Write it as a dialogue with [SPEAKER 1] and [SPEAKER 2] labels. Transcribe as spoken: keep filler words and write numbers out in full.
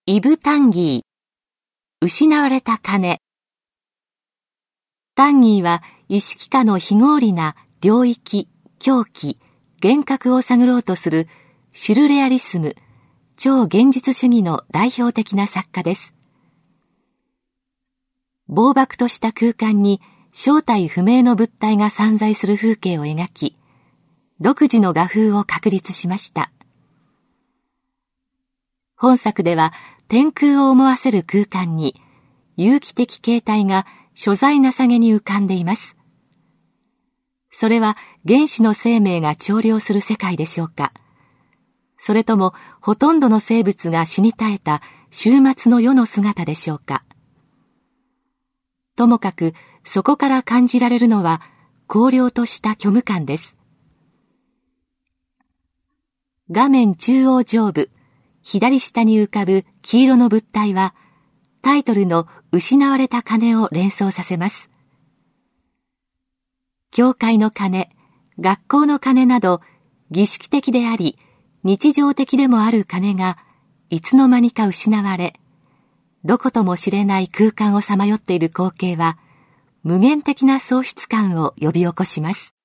[SPEAKER 1] イブ・タンギー、失われた鐘。タンギーは意識下の非合理な領域、狂気、幻覚を探ろうとするシュルレアリスム、超現実主義の代表的な作家です。暴漠とした空間に正体不明の物体が散在する風景を描き、独自の画風を確立しました。本作では天空を思わせる空間に有機的形態が所在なさげに浮かんでいます。それは原始の生命が長療する世界でしょうか。それともほとんどの生物が死に絶えた終末の世の姿でしょうか。ともかくそこから感じられるのは荒涼とした虚無感です。画面中央上部左下に浮かぶ黄色の物体はタイトルの失われた鐘を連想させます。教会の鐘、学校の鐘など儀式的であり日常的でもある鐘がいつの間にか失われ、どことも知れない空間をさまよっている光景は無限的な喪失感を呼び起こします。